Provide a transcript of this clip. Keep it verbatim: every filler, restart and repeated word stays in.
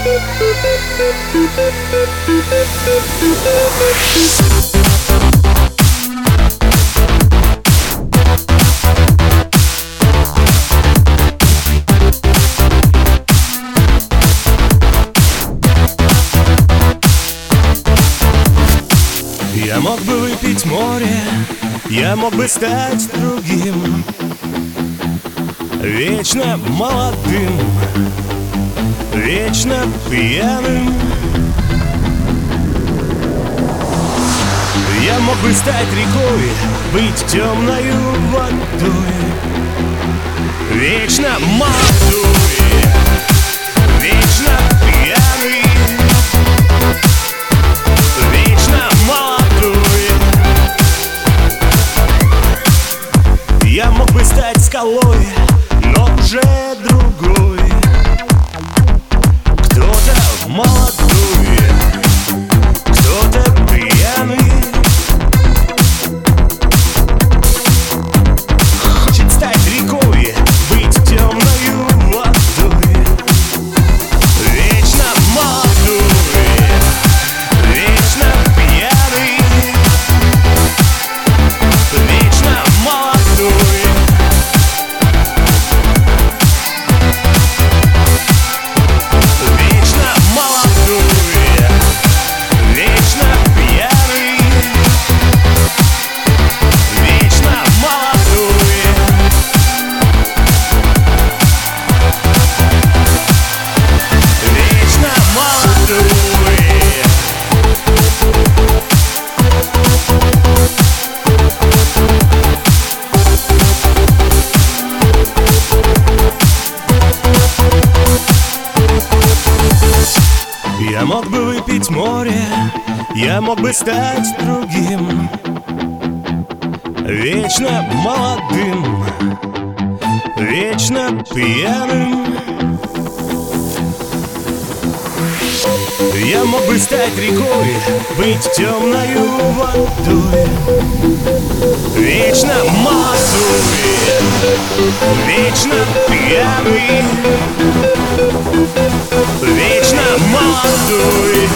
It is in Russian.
Я мог бы выпить море, я мог бы стать другим, вечно молодым, вечно пьяным. Я мог бы стать рекой, быть темною водой, вечно молодой, вечно пьяный, вечно молодой. Я мог бы стать скалой, но уже другой, кто-то молодой, кто-то пьяный. Хочет стать рекой, быть темною водой, вечно молодой, вечно пьяный, вечно молодой. Вечно молодой, вечно пьяный, вечно молодой. Вечно молодой. Я мог бы выпить море, я мог бы стать другим, вечно молодым, вечно пьяным. Я мог бы стать рекой, быть темною водой, вечно молодой, вечно пьяный, вечно молодой.